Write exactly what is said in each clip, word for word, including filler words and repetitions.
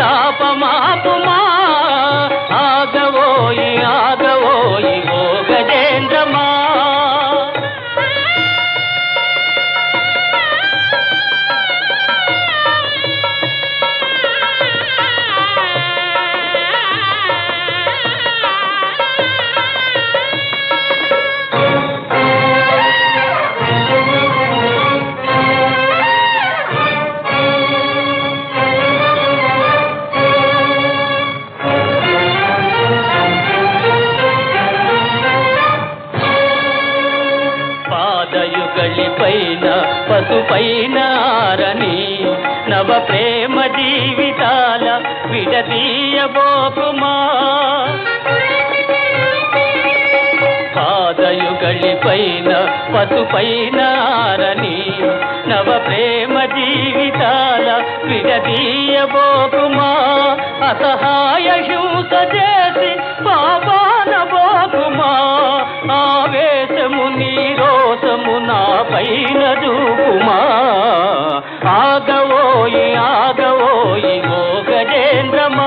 తాపమాపుమా ఆగవోయి ఆగవోయి ఓ గజేంద్రమా. పాదయుగళిపైన పసుపైన ఆరని నవ ప్రేమ జీవితాల విడదీయబోకుమా. పాదయుగళిపైన పసుపైన ఆరని నవ ప్రేమ జీవితాల విడదీయబోకుమా. అసహాయ హింస చేసి పాపానబోకుమా. ఆవేశము నీ రోషము నా పైన చూపుమా. ఆగవోయి ఆగవోయి ఓ గజేంద్రమా.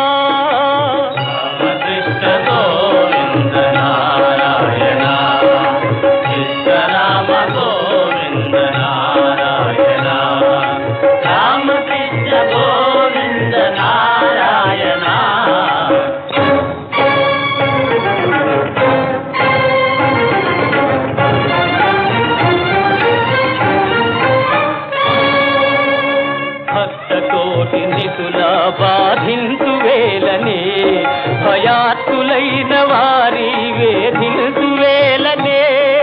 కృష్ణ గోవింద నారాయణ కృష్ణ రామ గోవింద నారాయణ రామకృష్ణ గోవింద నారాయణ. భక్తకోటి నిధుల బాధించు వేలనే భయాత్తులైన వారి వేధించు వేలనే.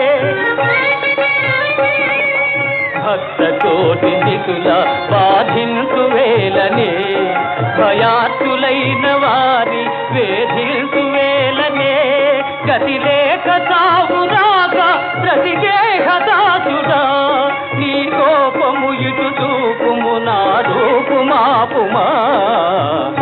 భక్తకోటి నిధుల బాధించు వేలనే భయాత్తులైన వారి వేధించు వేలనే. గతి లేక సాగు రాక ప్రతిదేహ దాసుడా నీ కోపము ఇటు చూపుము నా రూపుమాపుమా.